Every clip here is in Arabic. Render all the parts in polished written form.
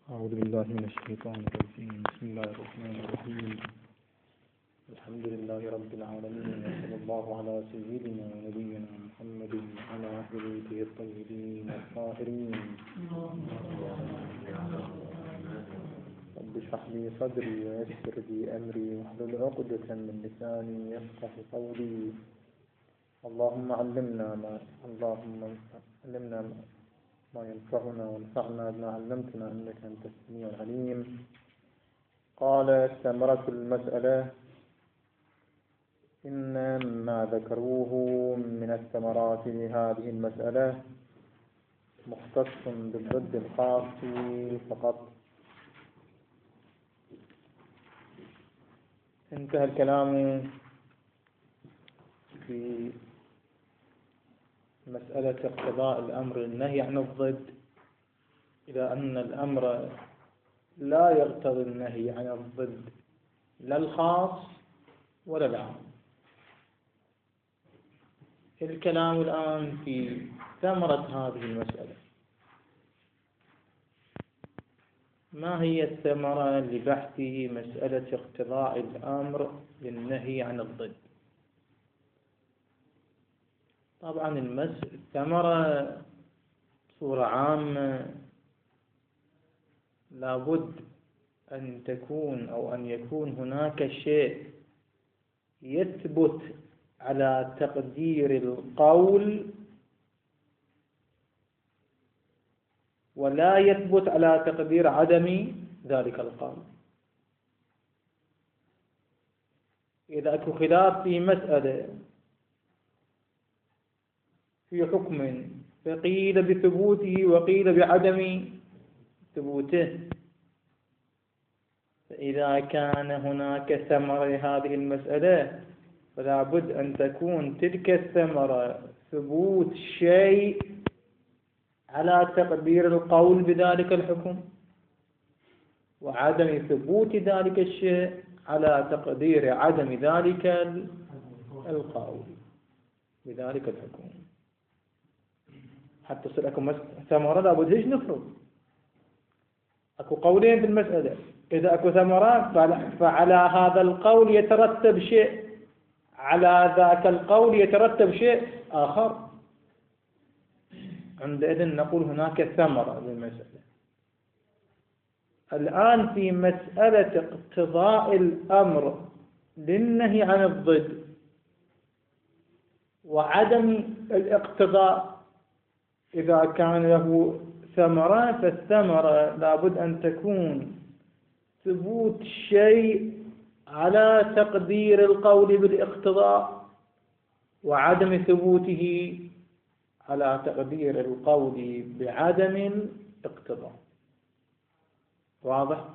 أعوذ بالله من الشيطان الرجيم. بسم الله الرحمن الرحيم. الحمد لله رب العالمين، وصلى الله على سيدنا ونبينا محمد وعلى أهل بيته الطيبين الطاهرين. رب اشرح لي صدري ويسر لي أمري واحلل عقدة من لساني يفقه قولي. اللهم علمنا ما ينفعنا وانفعنا بما علمتنا إنك أنت السميع العليم. قال ثمرة المسألة: إن ما ذكروه من الثمرات لهذه المسألة مختص بالضد الخاص فقط. انتهى الكلام في مسألة اقتضاء الأمر النهي عن الضد إلى أن الأمر لا يقتضي النهي عن الضد لا الخاص ولا العام. الكلام الآن في ثمرة هذه المسألة. ما هي الثمرة لبحث مسألة اقتضاء الأمر للنهي عن الضد؟ طبعا الثمرة بصورة عامة لابد أن تكون أو أن يكون هناك شيء يثبت على تقدير القول ولا يثبت على تقدير عدم ذلك القول. إذا أكو خلاف في مسألة في حكم فقيل بثبوته وقيل بعدم ثبوته، فإذا كان هناك ثمرة لهذه المسألة فلا بد أن تكون تلك الثمرة ثبوت شيء على تقدير القول بذلك الحكم وعدم ثبوت ذلك الشيء على تقدير عدم ذلك القول بذلك الحكم. حتى تصير أكو ثمرة لابد هيش نفرض. أكو قولين في المسألة، إذا أكو ثمرات فعلى هذا القول يترتب شيء، على ذاك القول يترتب شيء آخر. عندئذ نقول هناك ثمرة للمسألة. الآن في مسألة اقتضاء الأمر للنهي عن الضد وعدم الاقتضاء، إذا كان له ثمرة فالثمرة لابد أن تكون ثبوت شيء على تقدير القول بالاقتضاء وعدم ثبوته على تقدير القول بعدم الاقتضاء. واضح؟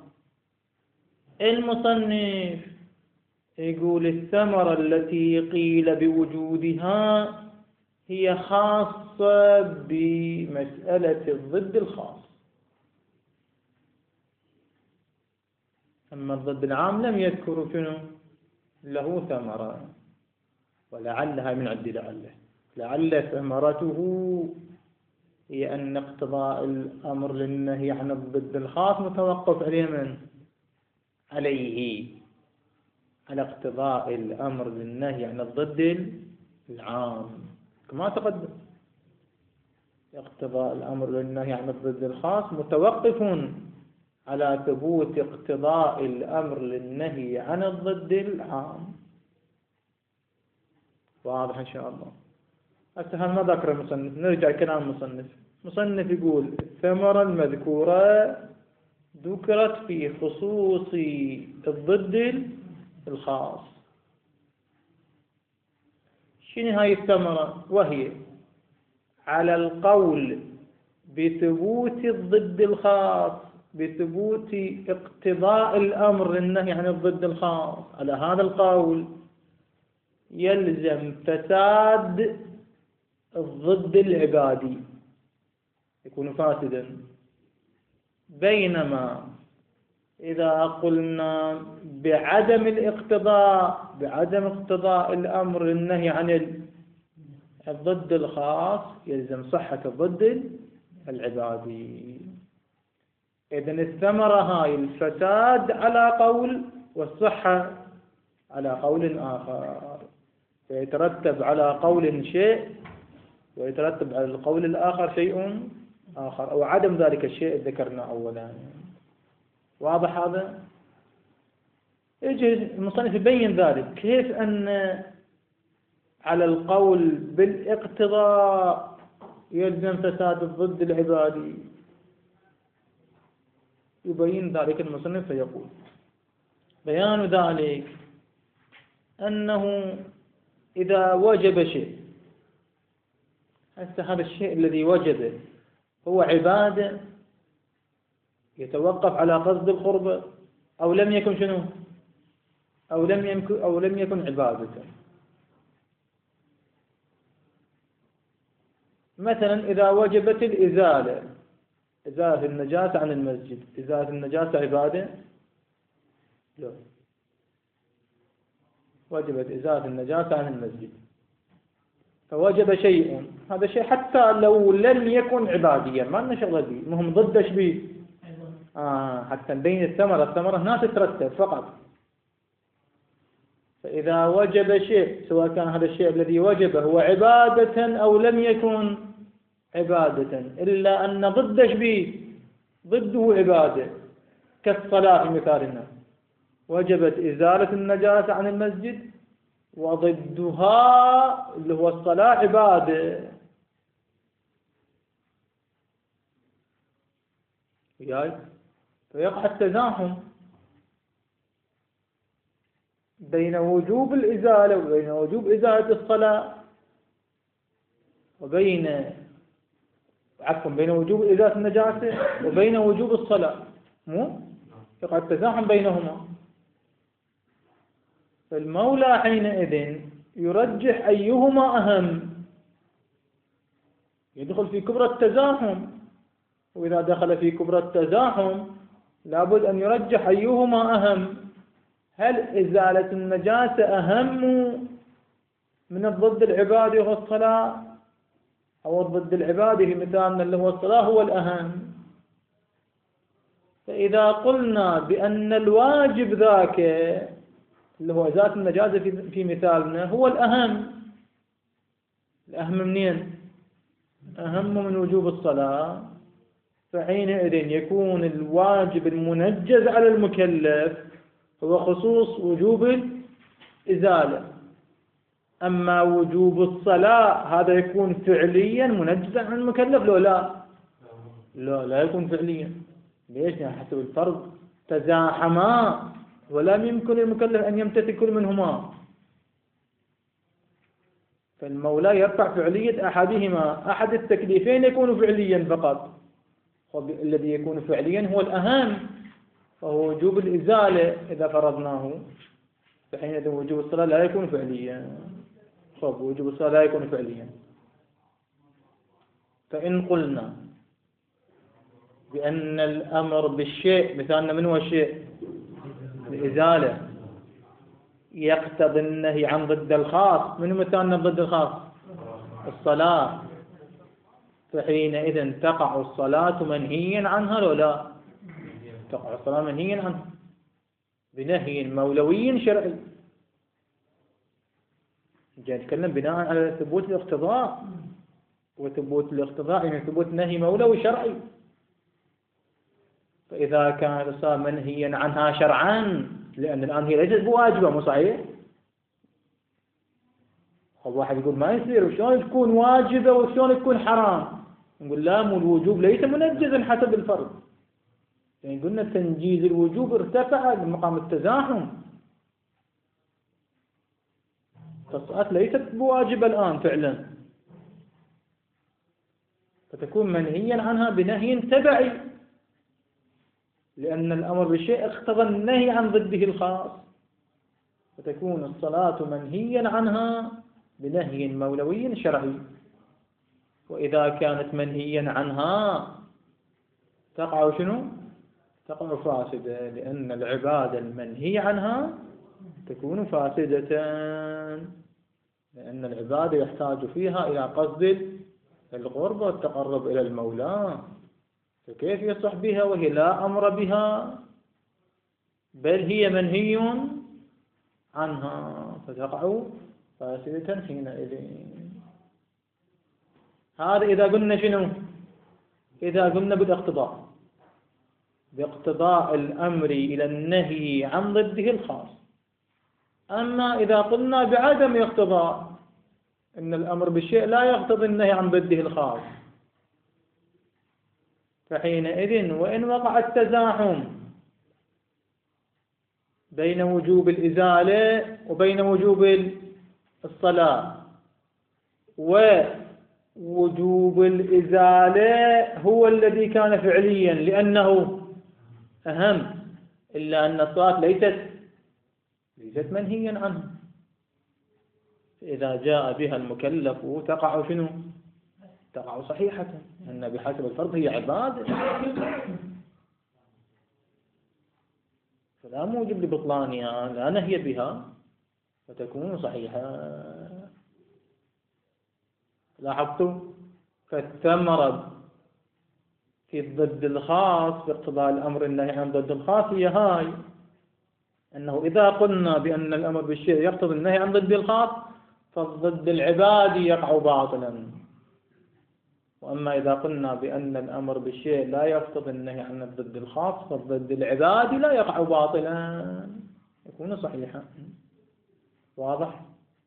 المصنف يقول الثمرة التي قيل بوجودها هي خاصة بمسألة الضد الخاص، أما الضد العام لم يذكر شنو له ثمرة، ولعلها من عند لعل ثمرته هي أن اقتضاء الأمر للنهي عن الضد الخاص متوقف عليه من؟ عليه، على اقتضاء الأمر للنهي عن الضد العام كما تقدم. اقتضاء الأمر للنهي عن الضد الخاص متوقف على ثبوت اقتضاء الأمر للنهي عن الضد العام. واضح إن شاء الله. هسه ما ذكر المصنف، نرجع كلام المصنف. المصنف يقول الثمرة المذكورة ذكرت في خصوص الضد الخاص. شنو هاي الثمرة؟ وهي على القول بثبوت الضد الخاص، بثبوت اقتضاء الأمر للنهي عن الضد الخاص، على هذا القول يلزم فساد الضد العبادي، يكون فاسدا. بينما إذا قلنا بعدم اقتضاء الأمر للنهي عن الضد الخاص يلزم صحة الضد العبادي. إذن الثمرة هاي الفساد على قول والصحة على قول آخر، فيترتب على قول شيء ويترتب على القول الآخر شيء آخر، أو عدم ذلك الشيء ذكرنا أولا. واضح هذا؟ يجي المصنف يبين ذلك كيف أن على القول بالاقتضاء يلزم فساد الضد العبادي. يبين ذلك المصنف فيقول: بيان ذلك أنه إذا وجب شيء، هذا الشيء الذي وجب هو عبادة يتوقف على قصد القربة، أو لم يكن شنو؟ أو لم يكن عبادة. مثلا إذا وجبت الإزالة، إزالة النجاسة عن المسجد، إزالة النجاسة عبادة؟ لا. وجبت إزالة النجاسة عن المسجد، فوجب شيء، هذا شيء حتى لو لم يكن عباديا ما لنا شغل به، المهم ضدش به. حتى نبين الثمرة هنا تترتب فقط. فإذا وجب شيء، سواء كان هذا الشيء الذي وجب هو عبادة أو لم يكن عبادة، إلا أن ضدش به، ضده عبادة، كالصلاة في مثالنا، وجبت إزالة النجاسة عن المسجد، وضدها اللي هو الصلاة عبادة. فيقع التزاحم بين وجوب الإزالة وبين وجوب إزالة الصلاة، بين وجوب إزالة النجاسة وبين وجوب الصلاة، يقع التزاحم بينهما. فالمولى حينئذ يرجح أيهما أهم، يدخل في كبرى التزاحم، وإذا دخل في كبرى التزاحم لابد أن يرجح أيهما أهم. هل إزالة النجاسة أهم من الضد العبادي وهو الصلاة، أو الضد العبادي في مثالنا اللي هو الصلاة هو الأهم؟ فإذا قلنا بأن الواجب ذاك اللي هو إزالة النجاسة في مثالنا هو الأهم، الأهم منين؟ أهم من وجوب الصلاة، فحينئذ يكون الواجب المنجز على المكلف هو خصوص وجوب الإزالة. أما وجوب الصلاة هذا يكون فعليا منجزا عن المكلف لو لا؟ لا يكون فعليا. ليش؟ حسب الفرض تزاحما ولم يمكن للمكلف أن يمتثل كل منهما، فالمولى يرفع فعلية أحدهما، أحد التكليفين يكون فعليا فقط، الذي يكون فعليا هو الأهم، فهو وجوب الإزالة إذا فرضناه، فحينئذ وجوب الصلاة لا يكون فعليا. وجوب الصلاة لا يكون فعليا. فإن قلنا بأن الأمر بالشيء، مثالنا من هو الشيء؟ الإزالة، يقتضي النهي عن ضد الخاص، من مثالنا ضد الخاص؟ الصلاة، فحينئذ تقع الصلاة منهيا عنها لو لا؟ تقع الصلاة منهيا عنها بنهي مولوي شرعي. جاي نتكلم بناء على ثبوت الاقتضاء، وثبوت الاقتضاء يعني ثبوت نهي مولوي شرعي. فإذا كانت الصلاة منهيا عنها شرعا، لأن الآن هي ليست بواجبة، مو صحيح؟ واحد يقول ما يصير، وشلون تكون واجبة وشلون تكون حرام؟ نقول لا، مو الوجوب ليس منجزا حسب الفرض، يعني قلنا تنجيز الوجوب ارتفع لمقام التزاحم، فالصلاة ليست بواجبة الآن فعلا، فتكون منهيا عنها بنهي تبعي، لأن الأمر بالشيء اقتضى النهي عن ضده الخاص، فتكون الصلاة منهيا عنها بنهي مولوي شرعي. وإذا كانت منهيا عنها تقع شنو؟ تقع فاسدة، لأن العبادة المنهي عنها تكون فاسدة، لأن العبادة يحتاج فيها إلى قصد القرب والتقرب إلى المولى، فكيف يصح بها وهي لا أمر بها، بل هي منهي عنها، فتقع فاسدة حينئذ. هذا إذا قلنا شنو؟ إذا قلنا بالاقتضاء، باقتضاء الأمر إلى النهي عن ضده الخاص. أما إذا قلنا بعدم اقتضاء، إن الأمر بالشيء لا يقتضي النهي عن ضده الخاص، فحينئذ وإن وقع التزاحم بين وجوب الإزالة وبين وجوب الصلاة، ووجوب الإزالة هو الذي كان فعليا لأنه أهم، إلا أن الصلاة ليست منهيا عنه، إذا جاء بها المكلف تقع شنو؟ تقع صحيحة، أن بحسب الفرض هي عبادة، فلا موجب لبطلانها، لا نهي بها فتكون صحيحة. لاحظتوا؟ فالثمرة في الضد الخاص باقتضاء الأمر النهي عن ضد الخاص هي هاي، أنه إذا قلنا بأن الأمر بالشيء يقتضي النهي عن ضد الخاص فالضد العبادي يقع باطلا، وأما إذا قلنا بأن الأمر بالشيء لا يقتضي النهي عن الضد الخاص فالضد العبادي لا يقع باطلا، يكون صحيحا. واضح؟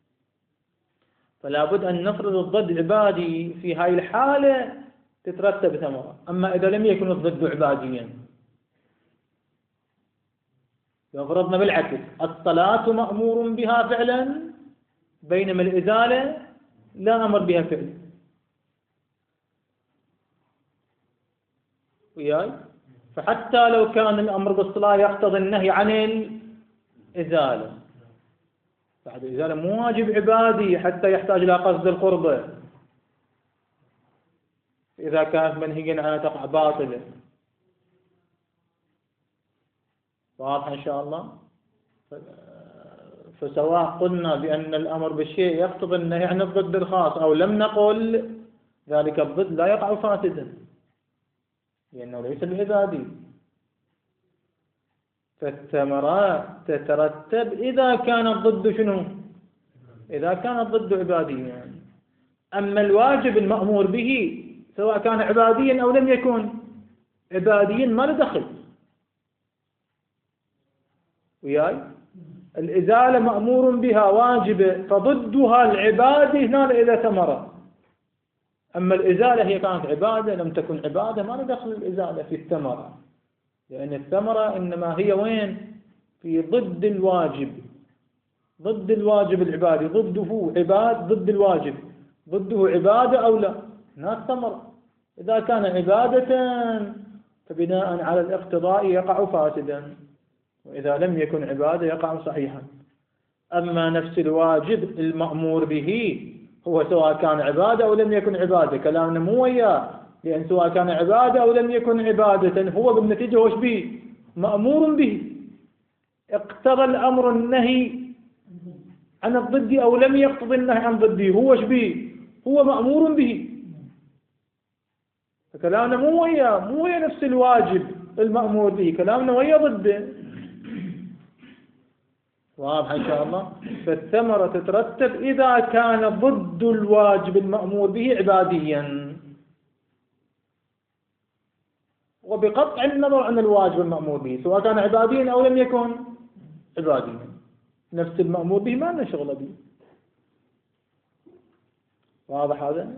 فلا بد أن نفرض الضد عبادي في هاي الحالة تترتب ثمرة. أما إذا لم يكن الضد عباديا، لو فرضنا بالعكس الصلاة مأمور بها فعلا بينما الإزالة لا أمر بها فعلا، وياي؟ فحتى لو كان الأمر بالصلاة يقتضي النهي عن الإزالة، بعد الإزالة مو واجب عبادي حتى يحتاج إلى قصد القربة، إذا كانت منهيا عنها تقع باطلة. واضح إن شاء الله؟ فسواء قلنا بأن الأمر بالشيء يقتضي النهي عن الضد الخاص أو لم نقل ذلك الضد لا يقع فاسدا لأنه ليس بعبادي، فالثمرات تترتب إذا كان الضد شنو؟ إذا كان الضد عباديا يعني. أما الواجب المأمور به سواء كان عباديا أو لم يكن عباديا ما له دخل، وياي؟ الإزالة مأمور بها واجبة فضدها العبادة هنا إذا ثمرة، أما الإزالة هي كانت عبادة لم تكن عبادة ما له دخل الإزالة في الثمرة، لأن الثمرة إنما هي وين؟ في ضد الواجب، ضد الواجب العبادي، ضده عباد ضد الواجب، ضده عبادة أو لا، هنا الثمرة. إذا كان عبادة فبناء على الاقتضاء يقع فاسدا، وإذا لم يكن عبادة يقع صحيحا. أما نفس الواجب المأمور به هو سواء كان عبادة أو لم يكن عبادة، كلامنا مو وياه، لأن سواء كان عبادة أو لم يكن عبادة هو بالنتيجة وش به؟ مأمور به، اقتضى الأمر النهي عن الضد أو لم يقتضي النهي عن ضده، هو وش به؟ هو مأمور به، فكلامنا مو وياه، مو ويا نفس الواجب المأمور به، كلامنا ويا ضده. واضح إن شاء الله؟ فالثمرة تترتب إذا كان ضد الواجب المأمور به عباديا، وبقطع النظر عن الواجب المأمور به سواء كان عباديا أو لم يكن عباديا، نفس المأمور به ما لنا شغل به. واضح هذا؟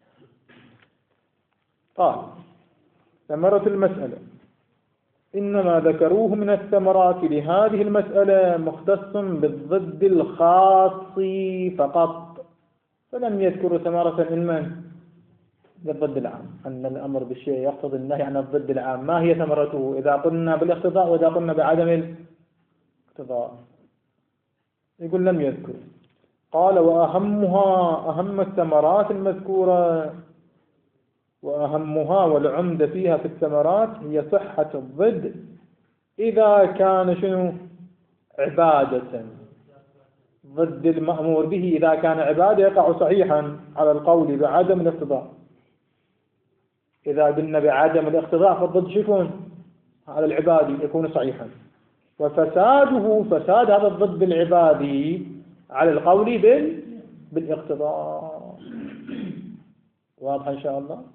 قال ثمرة المسألة إنما ذكروه من الثمرات لهذه المسألة مختص بالضد الخاص فقط، فلم يذكروا ثمرة علما بالضد العام، أن الأمر بالشيء يقتضي النهي عن الضد العام. ما هي ثمرته إذا قلنا بالاقتضاء وإذا قلنا بعدم الاقتضاء؟ يقول لم يذكر. قال وأهمها، أهم الثمرات المذكورة وأهمها والعمدة فيها في الثمرات هي صحة الضد إذا كان شنو؟ عبادة، ضد المأمور به إذا كان عبادة يقع صحيحا على القول بعدم الاقتضاء. إذا قلنا بعدم الاقتضاء فالضد شو يكون؟ على العبادي يكون صحيحا. وفساده فساد هذا الضد بالعبادي على القول بالاقتضاء. واضح إن شاء الله؟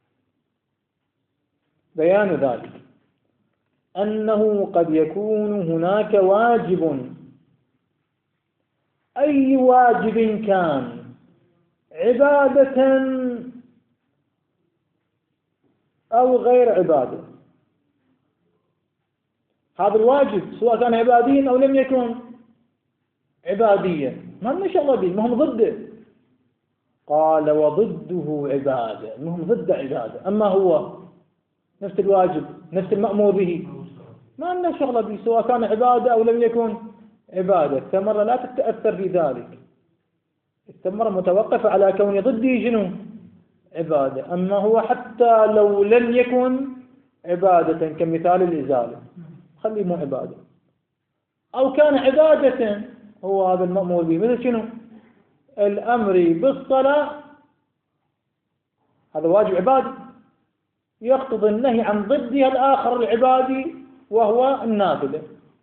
بيان ذلك أنه قد يكون هناك واجب، أي واجب كان، عبادة أو غير عبادة. هذا الواجب سواء كان عباديا أو لم يكن عباديا ما شاء الله به، ما هم ضده. قال وضده عبادة، ما هم ضد عبادة. أما هو نفس الواجب نفس المأمور به ما لنا شغل به، سواء كان عبادة أو لم يكن عبادة. الثمرة لا تتأثر في ذلك، الثمرة متوقفة على كون ضده شنو؟ عبادة. أما هو حتى لو لم يكن عبادة كمثال الإزالة خليه مو عبادة، أو كان عبادة هو هذا المأمور به، مثل شنو؟ الأمر بالصلاة هذا واجب عبادي يقتضي النهي عن ضدها الآخر العبادي وهو النافلة.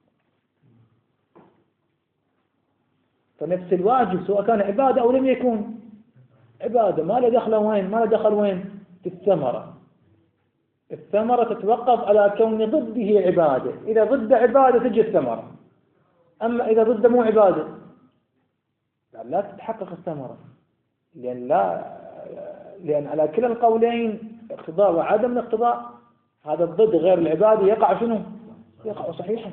فنفس الواجب سواء كان عبادة أو لم يكن عبادة ما له دخل وين؟ ما له دخل وين؟ في الثمرة. الثمرة تتوقف على كون ضده عبادة، إذا ضد عبادة تجي الثمرة. أما إذا ضد مو عبادة لا تتحقق الثمرة، لأن على كلا القولين اقتضاء وعدم الاقتضاء هذا الضد غير العبادة يقع شنو؟ يقع صحيحا.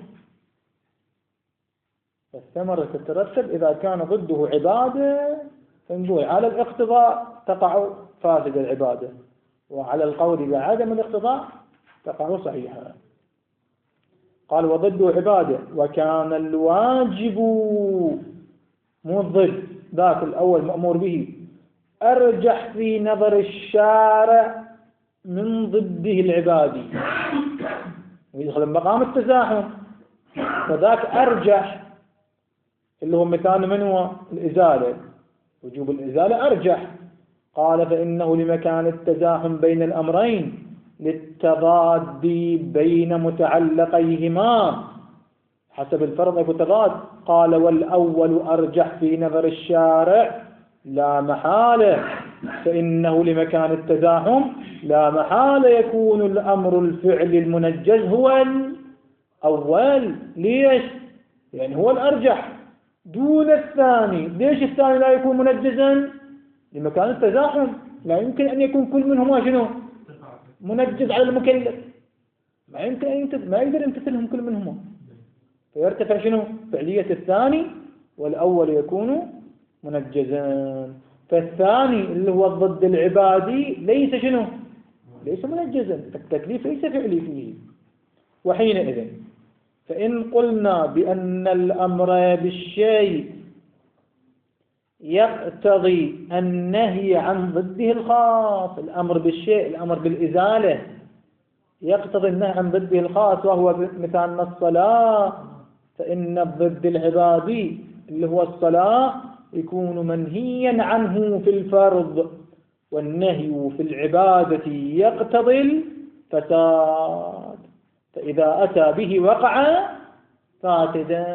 الثمرة تترتب إذا كان ضده عبادة فنقول على الاقتضاء تقع فاسد العبادة، وعلى القول بعدم الاقتضاء تقع صحيحا. قال وضده عبادة وكان الواجب مو الضد ذاك الأول مأمور به أرجح في نظر الشارع من ضده العبادي ويدخل مقام التزاحم، فذاك أرجح اللي هو مثال من هو؟ الإزالة، وجوب الإزالة أرجح. قال فإنه لمكان التزاحم بين الأمرين للتضاد بين متعلقيهما حسب الفرض يكون تضاد. قال والأول أرجح في نظر الشارع لا محالة، فإنه لمكان التزاحم لا محالة يكون الأمر الفعل المنجز هو الأول. ليش؟ يعني هو الأرجح دون الثاني. ليش الثاني لا يكون منجزا؟ لمكان التزاحم لا يمكن أن يكون كل منهما شنو؟ منجز على المكلف، ما يمكن ما يقدر يمتثلهم كل منهما، فيرتفع شنو؟ فعلية الثاني والأول يكون منجزا. فالثاني اللي هو الضد العبادي ليس شنو؟ ليس منجزا، التكليف ليس فعلي فيه. وحينئذ فإن قلنا بأن الأمر بالشيء يقتضي النهي عن ضده الخاص، الأمر بالشيء الأمر بالإزالة يقتضي النهي عن ضده الخاص وهو مثال الصلاة، فإن الضد العبادي اللي هو الصلاة يكون منهيا عنه في الفرض، والنهي في العبادة يقتضي الفساد، فإذا أتى به وقع فاسدا.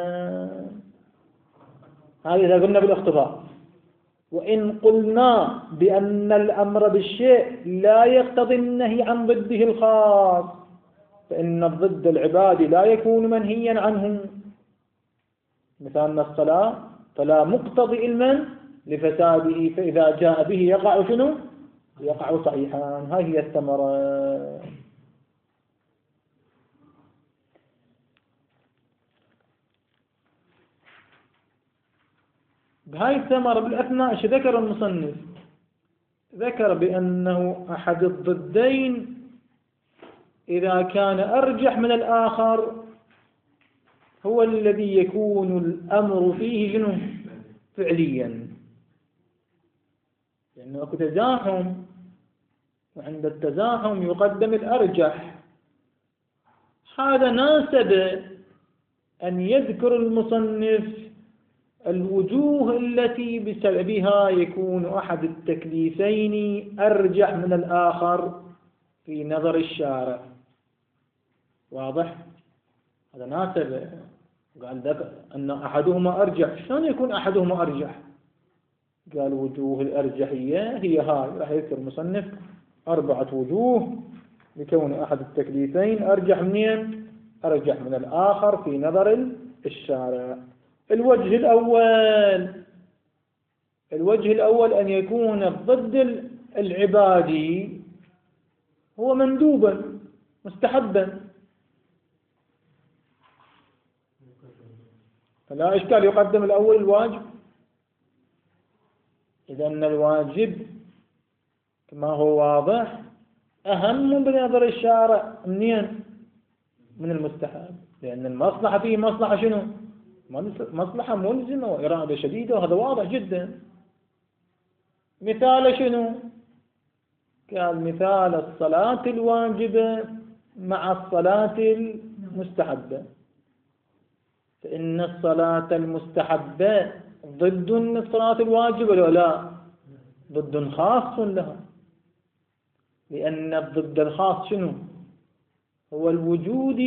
هذا إذا قلنا بالاقتضاء. وإن قلنا بأن الأمر بالشيء لا يقتضي النهي عن ضده الخاص، فإن الضد العبادي لا يكون منهيا عنه، مثال الصلاة فلا مقتضي المنع لفساده، فإذا جاء به يقع شنو؟ يقع صحيحا. هذه هي الثمرة. بهاي الثمرة بالأثناء ايش ذكر المصنف؟ ذكر بأنه أحد الضدين إذا كان أرجح من الآخر هو الذي يكون الأمر فيه شنو؟ فعليا، لأنه أكو تزاحم، وعند التزاحم يقدم الأرجح. هذا ناسب أن يذكر المصنف الوجوه التي بسببها يكون أحد التكليفين أرجح من الآخر في نظر الشارع. واضح؟ هذا ناسب قال أن أحدهما أرجح. شلون يكون أحدهما أرجح؟ قال وجوه الأرجحية هي هاي. راح يذكر المصنف 4 وجوه لكون أحد التكليفين أرجح منين؟ أرجح من الآخر في نظر الشارع. الوجه الأول أن يكون الضد العبادي هو مندوبا مستحبا، فلا إشكال يقدم الأول الواجب. إذا أن الواجب كما هو واضح أهم بنظر الشارع منين؟ من المستحب، لأن المصلحة فيه مصلحة شنو؟ مصلحة ملزمة وإرادة شديدة، وهذا واضح جدا. مثال شنو؟ قال مثال الصلاة الواجبة مع الصلاة المستحبة، فإن الصلاة المستحبة ضد الصلاة الواجبة ولا لا؟ ضد خاص لها، لأن الضد الخاص شنو؟ هو الوجود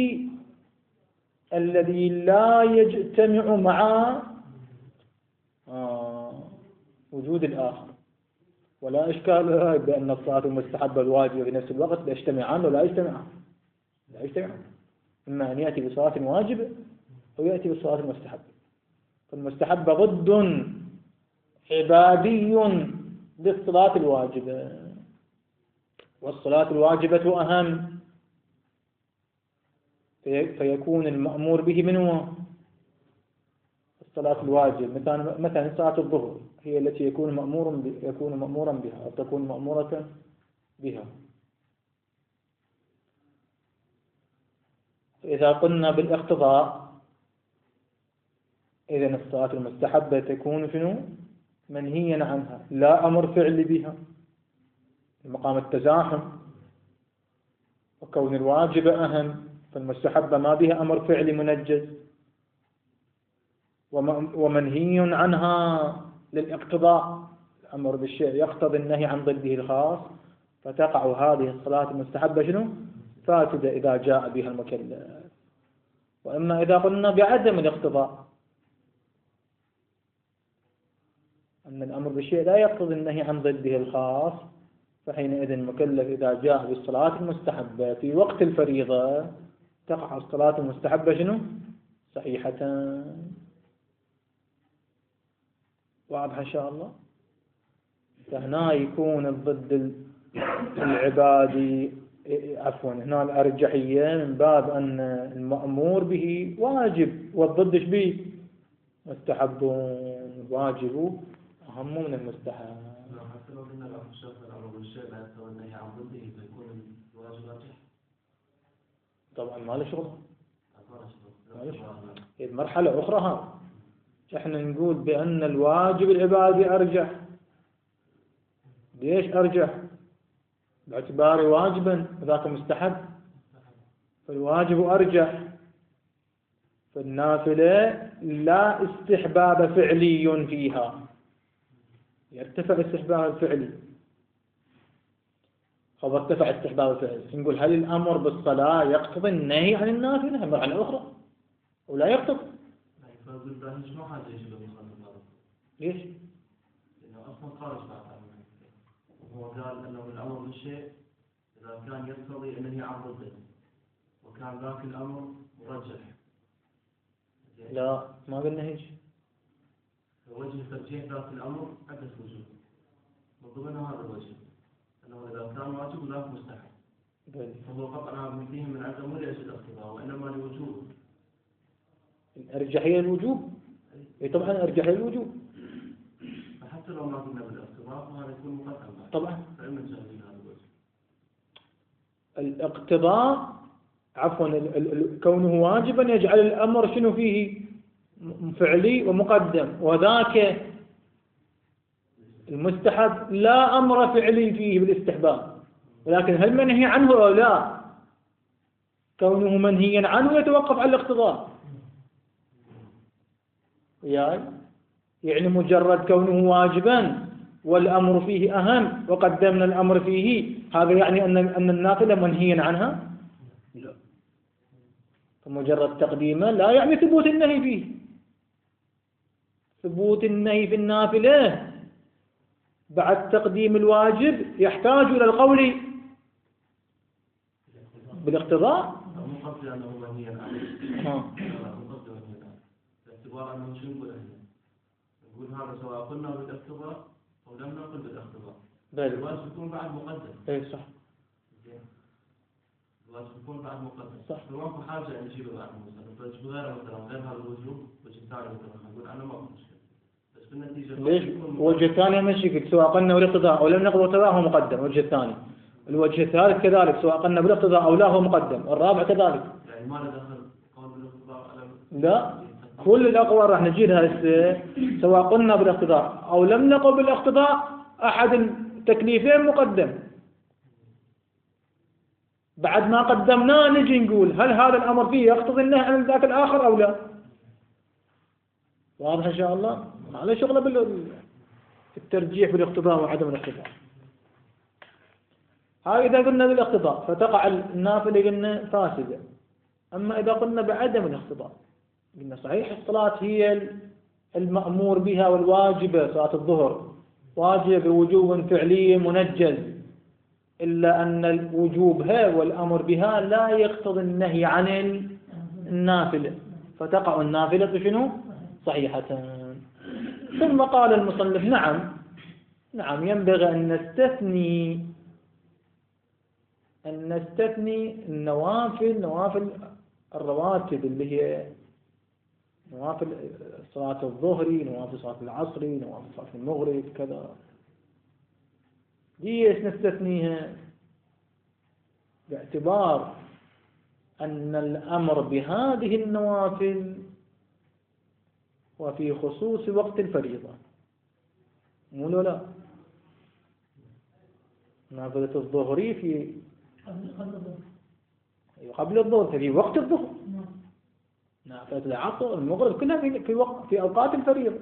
الذي لا يجتمع مع وجود الآخر. ولا إشكال بأن الصلاة المستحبة الواجبة في نفس الوقت يجتمعان ولا يجتمعان؟ لا يجتمعان، إما أن يأتي بصلاة واجبة أو يأتي بصلاة المستحبة. فالمستحبة ضد عبادي للصلاة الواجبة، والصلاة الواجبة أهم، فيكون المأمور به من هو؟ الصلاة الواجب. مثلا صلاة الظهر هي التي يكون مأمورا بها أو تكون مأمورة بها. إذا قلنا بالاقتضاء إذن الصلاة المستحبة تكون شنو؟ منهيا عنها، لا أمر فعل بها، مقام التزاحم. وكون الواجب أهم، فالمستحبة ما بها أمر فعل منجز، ومنهي عنها للاقتضاء، الأمر بالشيء يقتضي النهي عن ضده الخاص، فتقع هذه الصلاة المستحبة شنو؟ فاسدة إذا جاء بها المكلف. وإما إذا قلنا بعدم الاقتضاء، أن الأمر بالشيء لا يقتضي النهي عن ضده الخاص، فحينئذ المكلف إذا جاء بالصلاة المستحبة في وقت الفريضة تقع الصلاة المستحبة شنو؟ صحيحة. واضح إن شاء الله؟ فهنا يكون الضد العبادي هنا الأرجحية من باب أن المأمور به واجب، والضد ايش به؟ مستحب. واجب أهم من المستحب. حتى لو قلنا الأمر بالشيء لا يقتضي النهي عن ضده فيكون الواجب راجح. طبعا ما له شغل، هذه مرحلة أخرى. احنا نقول بأن الواجب العبادي أرجح. ليش أرجح؟ باعتباره واجبا وذاك مستحب، فالواجب أرجح. فالنافلة لا استحباب فعلي فيها، يرتفع الاستحباب الفعلي. خب ارتفع استحباب الفعلي، نقول هل الأمر بالصلاة يقتضي النهي عن النافلة؟ مرحلة أخرى. ولا يقتضي. ليش؟ لأنه أصلا خارج بعد. هو قال أنه الأمر بالشيء إذا كان يقتضي النهي عن ضده، وكان ذاك الأمر مرجح. لا ما قلنا هيك. وجه ترجيح ذاك الأمر عدة وجوه، من ضمنها هذا الوجه أنه إذا كان واجب ذاك مستحب، فهو قطعا فيه من عدم ليس الاقتضاء وإنما لوجوب. الأرجحية الوجوب. طبعا الأرجحية الوجوب. فحتى لو ما قلنا بالاقتضاء فهذا يكون مقطعا طبعا. فإما جاهزين هذا الوجه. الاقتضاء عفوا كونه واجبا يجعل الأمر شنو فيه؟ فعلي ومقدم، وذاك المستحب لا أمر فعلي فيه بالاستحباب. ولكن هل منهي عنه أو لا؟ كونه منهيا عنه يتوقف على الاقتضاء. يعني مجرد كونه واجبا والأمر فيه أهم وقدمنا الأمر فيه، هذا يعني أن النافلة منهيا عنها؟ لا. فمجرد تقديمه لا يعني ثبوت النهي فيه. ثبوت النهي في النافلة بعد تقديم الواجب يحتاج إلى القول بالاقتضاء. مقدر أنه منهيا عنه. باعتبار أنه شو نقول إحنا؟ نقول هذا سواء قلنا بالاقتضاء أو لم نقل بالاقتضاء. الواجب يكون بعد مقدم. إيه صح. الواجب يكون بعد مقدم. صح. فما في حاجة أن نجيبه بعد مثلا، فنجيب غير هذا الوجوب وجه ثاني مثلا نقول أنا ما أقول مشكلة. بس في النتيجة ليش؟ الوجه الثاني ماشي قلت سواء قلنا بالاقتضاء أو لم نقل بالاقتضاء هو مقدم. الوجه الثاني. الوجه الثالث كذلك سواء قلنا بالاقتضاء أو لا هو مقدم. الرابع كذلك. يعني ما له دخل قول بالاقتضاء لا. كل الأقوال راح نجيلها سواء قلنا بالاقتضاء أو لم نقل بالاقتضاء أحد التكليفين مقدم. بعد ما قدمناه نجي نقول هل هذا الأمر فيه يقتضي النهي عن ذاك الآخر أو لا. واضح إن شاء الله؟ على شغله بالترجيح بالاقتضاء وعدم الاقتضاء. هاي إذا قلنا بالاقتضاء فتقع النافلة قلنا فاسدة. أما إذا قلنا بعدم الاقتضاء قلنا صحيح الصلاة هي المأمور بها والواجبة، صلاة الظهر واجب وجوب فعلي منجز، إلا أن الوجوب والأمر بها لا يقتضي النهي عن النافلة، فتقع النافلة شنو؟ صحيحة. ثم قال المصنف نعم ينبغي أن نستثني نوافل الرواتب اللي هي نوافل صلاة الظهري، نوافل صلاة العصري، نوافل صلاة المغرب كذا. ليش نستثنيها؟ باعتبار أن الأمر بهذه النوافل وفي خصوص وقت الفريضة. مو لا نافلة الظهري في قبل الظهر في وقت الظهر، نافلة العصر المغرب كلها في أوقات الفريضة.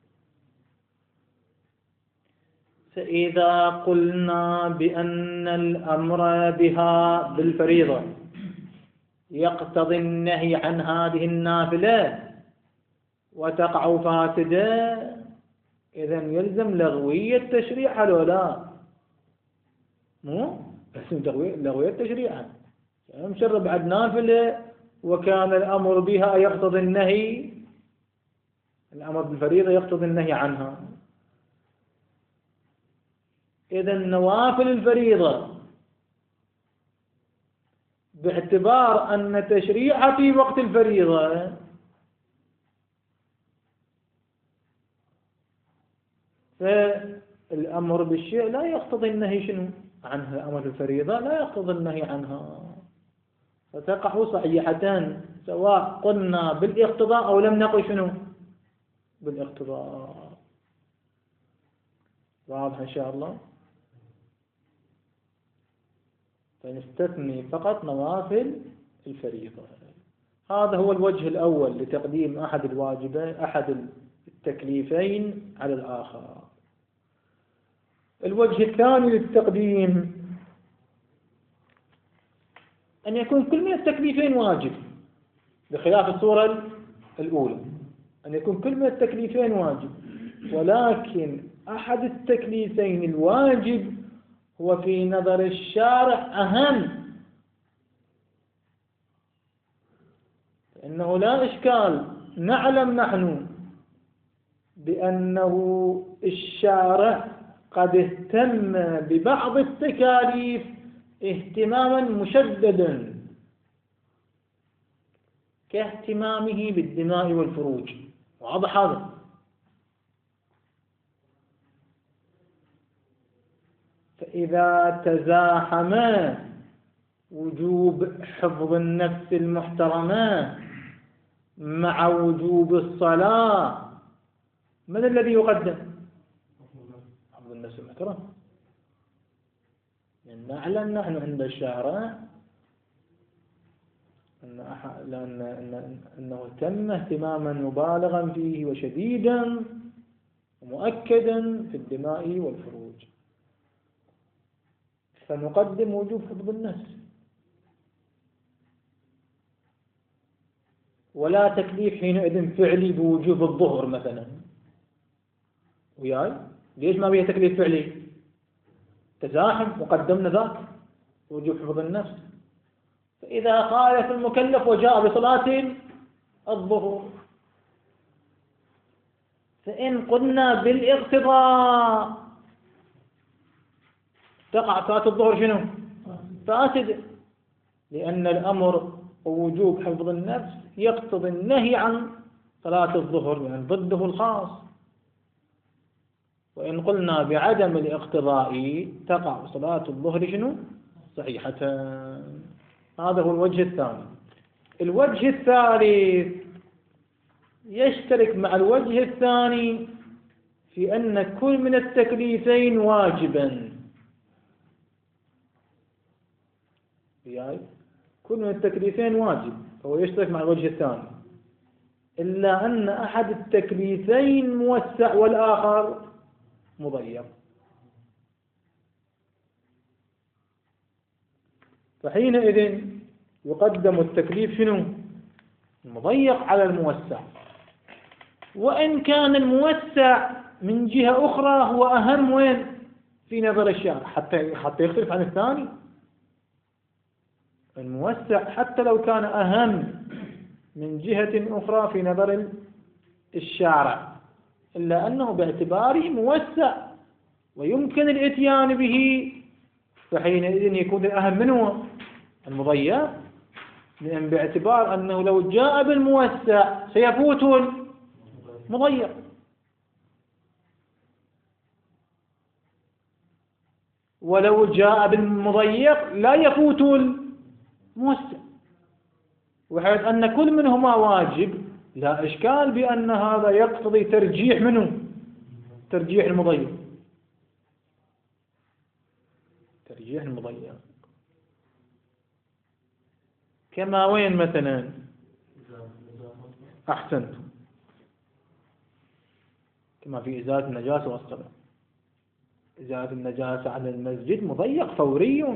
فإذا قلنا بأن الأمر بها بالفريضة يقتضي النهي عن هذه النافلة وتقع فاسدة، إذن يلزم لغوية تشريعها لو لا؟ مو لغوية تشريعها. يعني مشرب بعد نافلة وكان الأمر بها يقتضي النهي، الأمر بالفريضة يقتضي النهي عنها. إذن نوافل الفريضة باعتبار أن تشريعها في وقت الفريضة فالأمر بالشيء لا يقتضي النهي شنو عنها، الأمر بالفريضة لا يقتضي النهي عنها، فتقع صحيحتان سواء قلنا بالاقتضاء أو لم نقل شنو بالاقتضاء. واضح إن شاء الله؟ فنستثني فقط نوافل الفريضة. هذا هو الوجه الأول لتقديم أحد الواجبين أحد التكليفين على الآخر. الوجه الثاني للتقديم أن يكون كل من التكليفين واجب، بخلاف الصورة الأولى أن يكون كل من التكليفين واجب، ولكن أحد التكليفين الواجب هو في نظر الشارع أهم، لأنه لا إشكال نعلم نحن بأنه الشارع قد اهتم ببعض التكاليف اهتماما مشددا كاهتمامه بالدماء والفروج. واضح هذا؟ فإذا تزاحم وجوب حفظ النفس المحترمة مع وجوب الصلاة، من الذي يقدم؟ حفظ النفس المحترمة. نعلم نحن عند الشارع أنه تم اهتماما مبالغا فيه وشديدا ومؤكدا في الدماء والفروج، فنقدم وجوب حفظ النفس، ولا تكليف حينئذ فعلي بوجوب الظهر مثلا. وياي ليش ما بيها تكليف فعلي؟ تزاحم وقدمنا ذاك وجوب حفظ النفس. فإذا خالف المكلف وجاء بصلاة الظهر، فإن قلنا بالاقتضاء تقع صلاة الظهر شنو؟ فاسد، لأن الأمر ووجوب حفظ النفس يقتضي النهي عن صلاة الظهر، يعني ضده الخاص. وإن قلنا بعدم الاقتضاء تقع صلاة الظهر شنو؟ صحيحة. هذا هو الوجه الثاني. الوجه الثالث يشترك مع الوجه الثاني في أن كل من التكليفين واجبا. كل من التكليفين واجب، فهو يشترك مع الوجه الثاني، إلا أن أحد التكليفين موسع والآخر مضيق. فحينئذ يقدم التكليف شنو؟ المضيق على الموسع، وإن كان الموسع من جهة أخرى هو أهم وين في نظر الشارع، حتى يختلف عن الثاني. الموسع حتى لو كان أهم من جهة أخرى في نظر الشارع، إلا أنه باعتباره موسع ويمكن الإتيان به، فحينئذ يكون الأهم منه المضيق، لأن باعتبار أنه لو جاء بالموسع سيفوت المضيق. ولو جاء بالمضيق لا يفوت الموسع، وحيث أن كل منهما واجب لا إشكال بأن هذا يقتضي ترجيح منه، ترجيح المضيق، ترجيح المضيق. كما وين مثلا؟ أحسنت، كما في إزالة النجاسة والصلاة. إزالة النجاسة على المسجد مضيق فوري،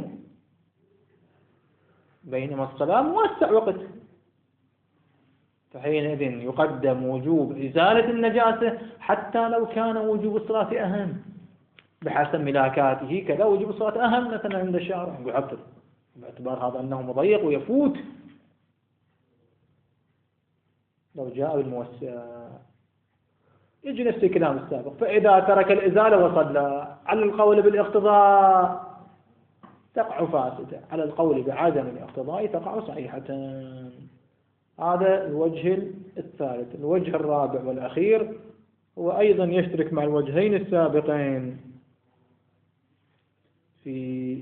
بينما الصلاة موسع وقت، فحينئذ يقدم وجوب إزالة النجاسة حتى لو كان وجوب الصلاة أهم بحسب ملاكاته. كذا وجوب الصلاة أهم مثلا عند الشارع، يعطل باعتبار هذا أنه مضيق ويفوت لو جاء بالموسع. يجي نفس الكلام السابق. فإذا ترك الإزالة وصلى على القول بالاقتضاء تقع فاسدة، على القول بعدم الاقتضاء تقع صحيحة. هذا الوجه الثالث. الوجه الرابع والأخير هو أيضا يشترك مع الوجهين السابقين في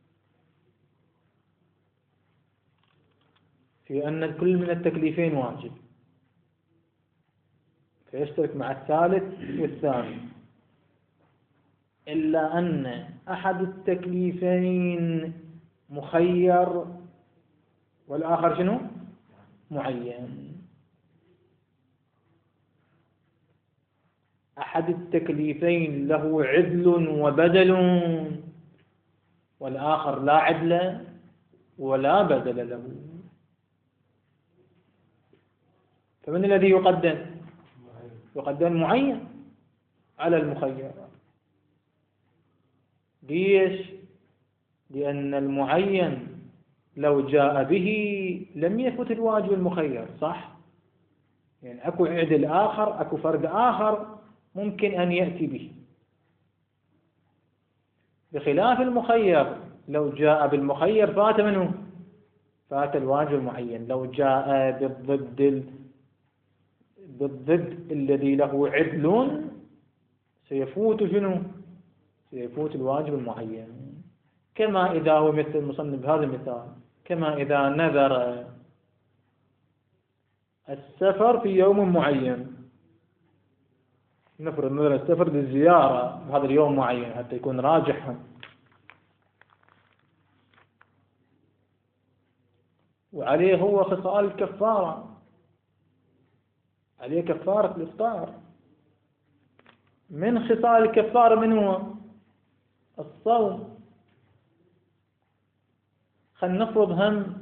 أن كل من التكليفين واجب، فيشترك مع الثالث والثاني، إلا أن أحد التكليفين مخير والآخر شنو؟ معين. أحد التكليفين له عدل وبدل، والآخر لا عدل ولا بدل له. فمن الذي يقدم؟ يقدم المعين على المخير. ليش؟ لأن المعين لو جاء به لم يفت الواجب المخير، صح؟ يعني أكو عدل آخر، أكو فرد آخر ممكن أن يأتي به، بخلاف المخير لو جاء بالمخير فات منه، فات الواجب المعين. لو جاء بالضد الذي له عدل سيفوت شنو؟ سيفوت الواجب المعين. كما إذا هو مثل المصنف بهذا المثال، كما إذا نذر السفر في يوم معين، نفرض نذر السفر للزيارة بهذا اليوم معين حتى يكون راجحا، وعليه هو خصال الكفارة، عليه كفارة الإفطار، من خصال الكفارة من هو؟ الصوم. خلينا نفرض هم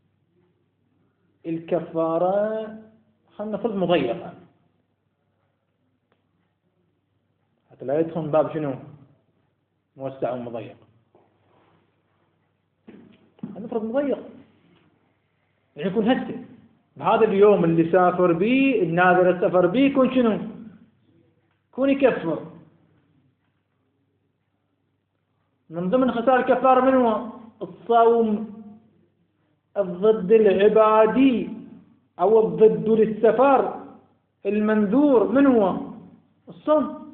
الكفارة، خلينا نفرض مضيقة حتى لا يدخل باب شنو؟ موسع ومضيق. خلينا نفرض مضيق، يعني يكون هسه بهذا اليوم اللي سافر به، الناظر السفر به، يكون شنو؟ يكون يكفر. من ضمن خصال الكفارة من هو؟ الصوم. الضد العبادي أو الضد للسفر المنذور من هو؟ الصوم.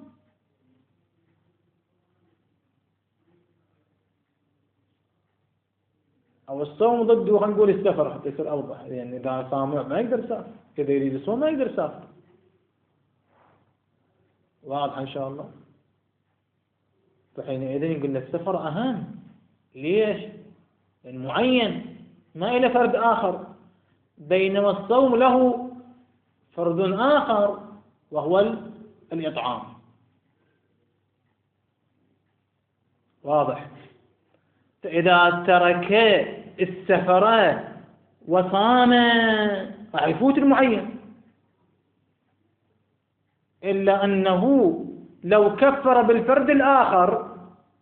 أو الصوم ضده خلينا نقول السفر حتى يصير أوضح، يعني إذا صامع ما يقدر يسافر، إذا يريد يصوم ما يقدر يسافر. واضح إن شاء الله؟ فحينئذ يقول لك السفر أهم. ليش؟ لأن معين ما إلى فرد آخر، بينما الصوم له فرد آخر وهو الإطعام. واضح؟ فإذا ترك السفر وصام راح يفوت المعين، إلا أنه لو كفر بالفرد الآخر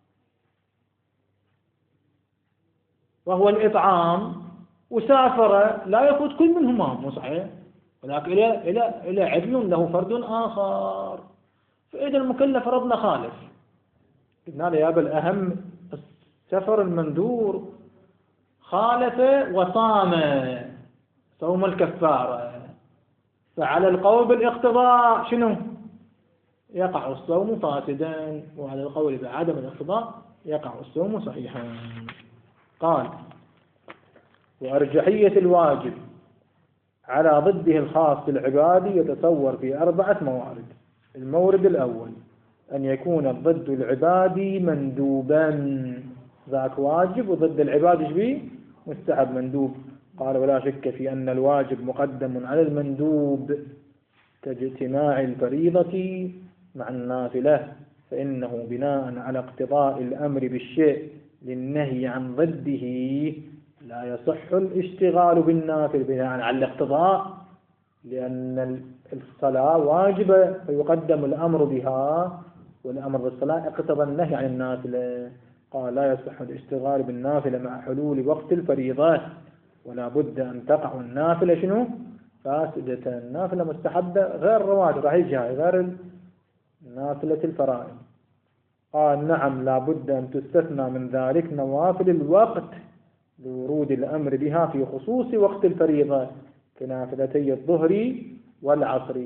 وهو الإطعام وسافر لا يفوت كل منهما، مو صحيح؟ ولكن إلى عدل له فرد آخر. فإذا المكلف ربنا خالف، قلنا له يا بالأهم السفر المنذور، خالف وصام صوم الكفارة، فعلى القول بالاقتضاء شنو؟ يقع الصوم فاسدا، وعلى القول بعدم الاقتضاء يقع الصوم صحيحا. قال: وأرجحية الواجب على ضده الخاص بالعباد يتصور في 4 موارد. المورد الأول أن يكون الضد العبادي مندوبا، ذاك واجب، وضد العباد ايش بيه؟ مستحب مندوب. قال: ولا شك في أن الواجب مقدم على المندوب كاجتماع الفريضة مع النافلة، فإنه بناء على اقتضاء الأمر بالشيء للنهي عن ضده لا يصح الاشتغال بالنافل بناء على الاقتضاء، لأن الصلاة واجبة فيقدم الأمر بها، والأمر بالصلاة اقتضى النهي عن النافلة. قال: لا يصح الاشتغال بالنافلة مع حلول وقت الفريضة، ولا بد أن تقع النافلة شنو؟ فاسدة. النافلة مستحبة غير رواتب، راح يجي غير نافلة الفرائض. قال: نعم، لا بد أن تستثنى من ذلك نوافل الوقت لورود الأمر بها في خصوص وقت الفريضة كنافلتي الظهر والعصر،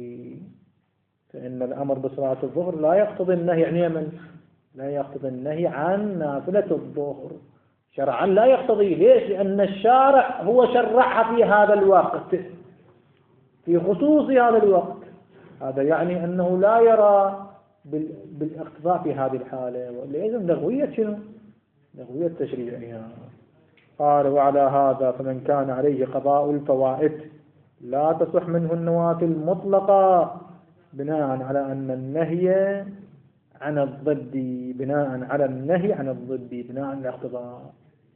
فإن الأمر بصلاة الظهر لا يقتضي النهي عن يمن، لا يقتضي النهي عن نافلة الظهر شرعا، لا يقتضي. ليش؟ لأن الشارع هو شرعها في هذا الوقت في خصوص هذا الوقت. هذا يعني أنه لا يرى بالاقتضاء في هذه الحالة، ولازم لغوية شنو؟ لغوية تشريعها. قال: وعلى هذا فمن كان عليه قضاء الفوائد لا تصح منه النوافل مطلقة، بناء على أن النهي عن الضد بناء على النهي عن الضد بناء على الاقتضاء.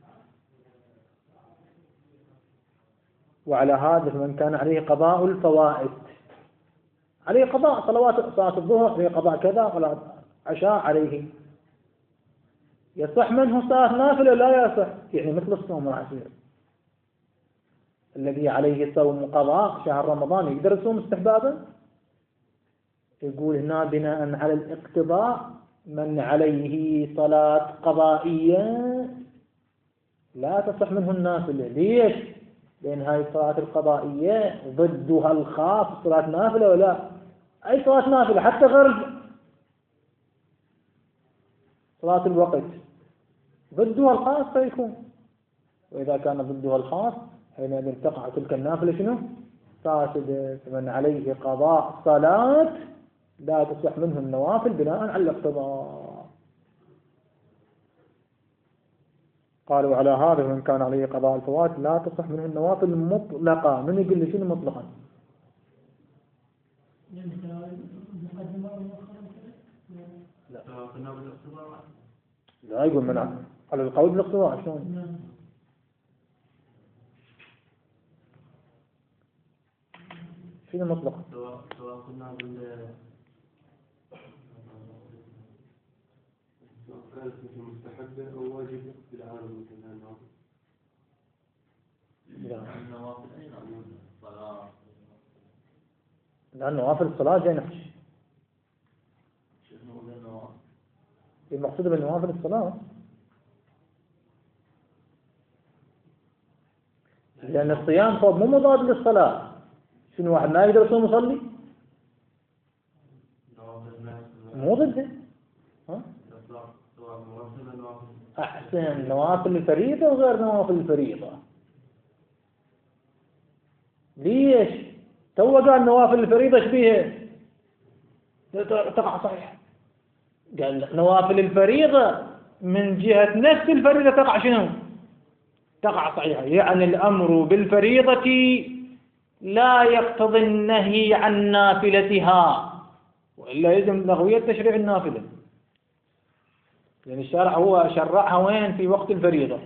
وعلى هذا فمن كان عليه قضاء الفوائد، عليه قضاء صلاة الظهر، عليه قضاء كذا، صلاة عشاء عليه، يصح منه صلاة نافلة لا يصح، يعني مثل الصوم راح يصير. الذي عليه صوم قضاء شهر رمضان يقدر يصوم استحبابا؟ يقول هنا بناء على الاقتضاء من عليه صلاة قضائية لا تصح منه النافلة. ليش؟ لأن هذه الصلاة القضائية ضدها الخاص صلاة نافلة، ولا أي صلاة نافلة حتى غير صلاة الوقت ضدها الخاص فيكون، وإذا كان ضدها الخاص حينئذ تقع تلك النافلة شنو؟ فاسدة. فمن عليه قضاء صلاة لا تصح منه النوافل بناء على الاقتضاء. قالوا: على هذا من كان عليه قضاء الفوات لا تصح منه النوافل مطلقة. من يقول لي شنو مطلقا؟ قلنا بالاقتضاء. لا يقول منع على القول بالاقتضاء شلون؟ شنو مطلق؟ سواء قلنا مستحبة أو واجبة بالعالم مثل النوافل. النوافل أيضا الصلاة. لأن نوافل الصلاة جاي نحش. شنو النوافل؟ المقصود بالنوافل الصلاة. لأن الصيام صوب مو مضاد للصلاة. شنو واحد ما يقدر يصوم يصلي؟ مو ضده. ها؟ أحسن. نوافل الفريضة وغير نوافل الفريضة. ليش؟ تو قال نوافل الفريضة ايش بيها؟ تقع صحيح. قال نوافل الفريضة من جهة نفس الفريضة تقع شنو؟ تقع صحيحة. يعني الأمر بالفريضة لا يقتضي النهي عن نافلتها، وإلا يلزم لغوية تشريع النافلة. يعني الشرع هو شرعها وين؟ في وقت الفريضة.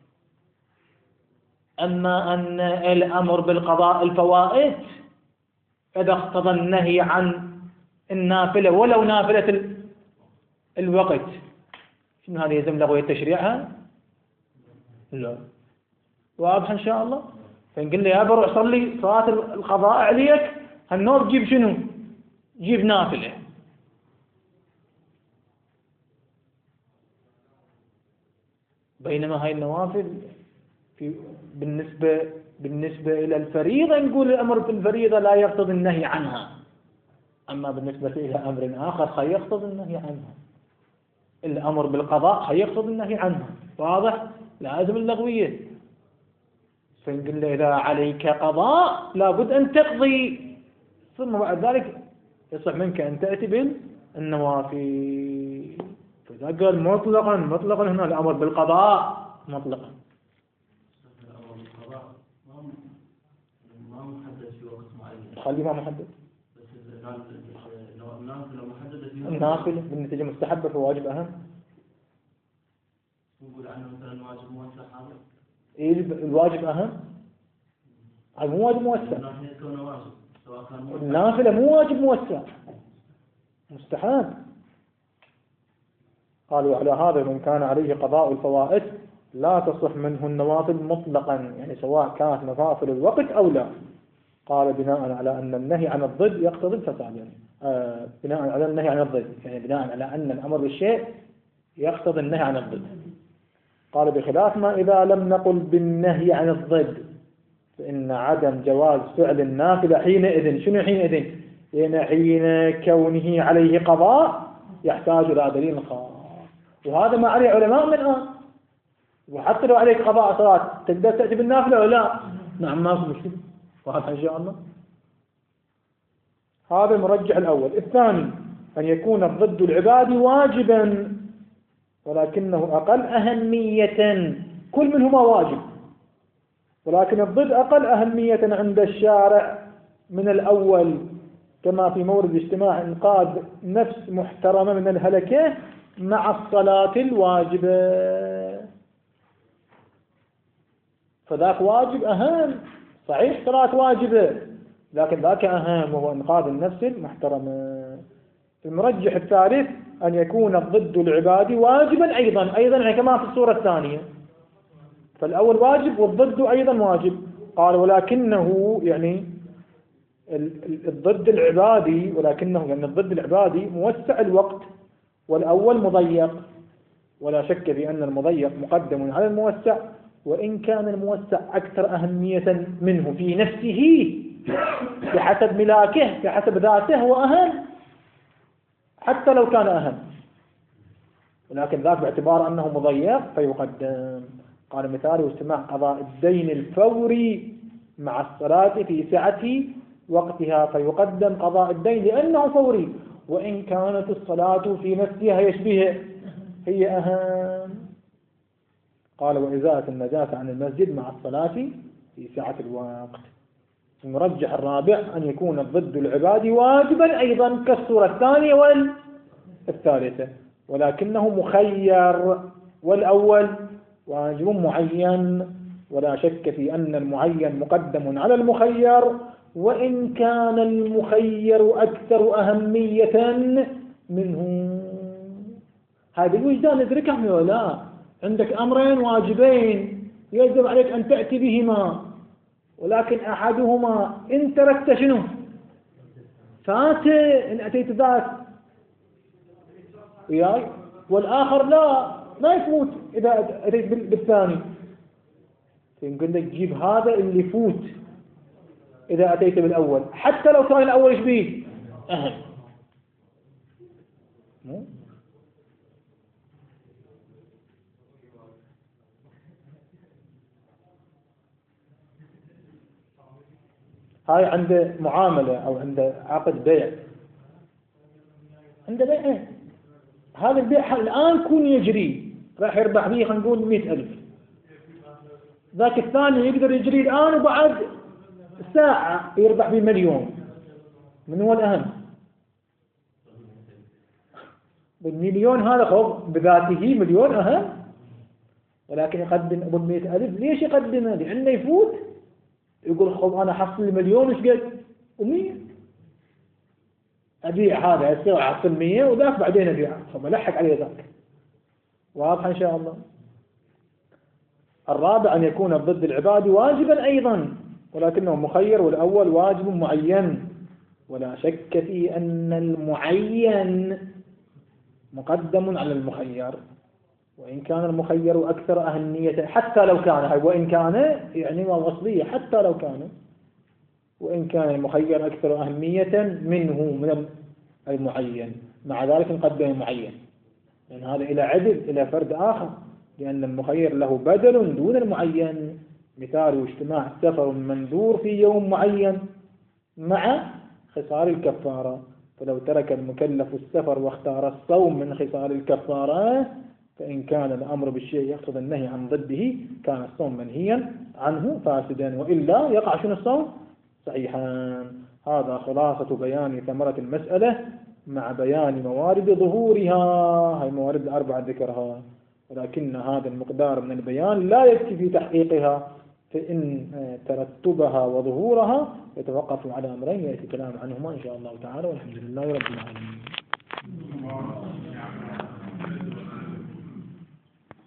أما أن الأمر بالقضاء الفوائد إذا اقتضى النهي عن النافلة ولو نافلة الوقت، شنو هذا يلزم لغوية تشريعها؟ لا. واضح إن شاء الله. فنقول لي يا بروح صلي صلاة القضاء عليك، هالنوب جيب شنو؟ جيب نافلة. بينما هاي النوافل بالنسبة إلى الفريضة نقول الأمر في الفريضة لا يقتضي النهي عنها، أما بالنسبة إلى أمر آخر يقتضي النهي عنها. الأمر بالقضاء يقتضي النهي عنها. واضح؟ لازم اللغوية. فنقول له إذا عليك قضاء لابد أن تقضي، ثم بعد ذلك يصح منك أن تأتي بالنوافل. فإذا قال مطلقا هنا الأمر بالقضاء مطلقا. الأمر بالقضاء ما محدد في وقت معين. خلي ما محدد. بس النافلة محددة فيها. النافلة بالنتيجة مستحبة فواجب أهم. نقول عنه مثلا واجب موسع هذا. إيه الواجب أهم. هاي مو واجب موسع. النافلة مو واجب موسع، مستحب. قالوا على هذا من كان عليه قضاء الفوائد لا تصح منه النوافل مطلقا، يعني سواء كانت نوافل الوقت أو لا. قال بناء على أن النهي عن الضد يقتضي الفساد، يعني بناء على النهي عن الضد، يعني بناء على أن الأمر بالشيء يقتضي النهي عن الضد. قال بخلاف ما إذا لم نقل بالنهي عن الضد فإن عدم جواز فعل النافلة حينئذ. شنو حينئذ؟ يعني حين كونه عليه قضاء يحتاج إلى دليل خاص، وهذا ما عليه علماء من الآن. وحتى لو عليك قضاء صلاة تقدر تأتي بالنافلة ولا لا؟ نعم ما في مشكلة. واضح إن شاء الله. هذا المرجح الأول. الثاني أن يكون الضد العبادي واجبا ولكنه أقل أهمية. كل منهما واجب ولكن الضد أقل أهمية عند الشارع من الأول، كما في مورد اجتماع إنقاذ نفس محترمة من الهلكة مع الصلاة الواجبة. فذاك واجب أهم. صحيح صلاة واجبة لكن ذاك أهم وهو إنقاذ النفس المحترمة. المرجح الثالث أن يكون الضد العبادي واجبا أيضا يعني كما في الصورة الثانية. فالأول واجب والضد أيضا واجب. قال ولكنه يعني الضد العبادي، ولكنه يعني الضد العبادي موسع الوقت والأول مضيق، ولا شك بأن المضيق مقدم على الموسع، وإن كان الموسع أكثر أهمية منه في نفسه بحسب ملاكه بحسب ذاته هو أهم حتى لو كان أهم، ولكن ذاك باعتبار أنه مضيق فيقدم. قال مثاله استماع قضاء الدين الفوري مع الصلاة في سعة وقتها فيقدم قضاء الدين لأنه فوري، وإن كانت الصلاة في نفسها يشبه هي أهم. قال وإزالة النجاسة عن المسجد مع الصلاة في سعة الوقت. المرجح الرابع أن يكون الضد العبادي واجبا أيضا كالصورة الثانية والثالثة. ولكنه مخير، والأول واجب معين، ولا شك في أن المعين مقدم على المخير، وإن كان المخير أكثر أهمية منه. هذا الوجدان ندركه ولا لا؟ عندك أمرين واجبين يجب عليك أن تأتي بهما، ولكن أحدهما إن تركت شنو؟ فات، إن أتيت ذاك وياي، والآخر لا يفوت إذا أتيت بالثاني. يمكن لك تجيب هذا اللي يفوت إذا أتيت بالأول، حتى لو كان الأول إيش بيه؟ أهم. هاي عند معاملة أو عند عقد بيع، عند بيع هذا البيع الآن كون يجري راح يربح به خلينا نقول 100,000، ذاك الثاني يقدر يجري الآن وبعد ساعة يربح به 1,000,000. من هو الأهم؟ بالمليون هذا خب بذاته مليون أهم، ولكن يقدم أبو 100,000. ليش يقدمه؟ لأنه يفوت يقول خب أنا حصل 1,000,000 إيش قد؟ 100 أبيع هذا يصير أحصل 100 وذاك بعدين أبيع، خب ألحق عليه ذاك. واضح إن شاء الله. الرابع أن يكون ضد العباد واجبا أيضا، ولكنه مخير، والأول واجب معين، ولا شك في أن المعين مقدم على المخير، وإن كان المخير أكثر أهمية، حتى لو كان، وإن كان يعني والغصبية حتى لو كان، وإن كان المخير أكثر أهمية منه من المعين، مع ذلك نقدم المعين، لأن هذا إلى عدل إلى فرد آخر، لأن المخير له بدل دون المعين. مثال اجتماع السفر المنذور في يوم معين مع خصال الكفارة، فلو ترك المكلف السفر واختار الصوم من خصال الكفارة، فإن كان الأمر بالشيء يقصد النهي عن ضده كان الصوم منهيا عنه فاسدا، وإلا يقع شنو الصوم صحيحا. هذا خلاصة بيان ثمرة المسألة مع بيان موارد ظهورها. هاي الموارد الأربعة ذكرها، ولكن هذا المقدار من البيان لا يكفي في تحقيقها، فإن ترتبها وظهورها يتوقف على أمرين يأتي كلام عنهما إن شاء الله تعالى، والحمد لله رب العالمين.